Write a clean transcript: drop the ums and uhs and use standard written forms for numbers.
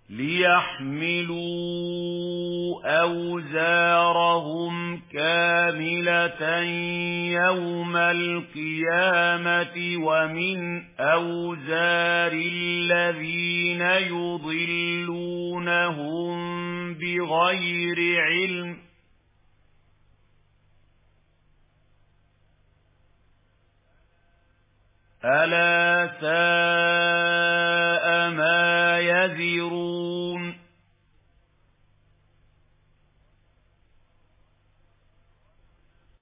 لِيَحْمِلُوا أَوْزَارَهُمْ كَامِلَةً يَوْمَ الْقِيَامَةِ وَمِنْ أَوْزَارِ الَّذِينَ يُضِلُّونَهُم بِغَيْرِ عِلْمٍ ۗ أَلَا سَاءَ مَا يَزِرُونَ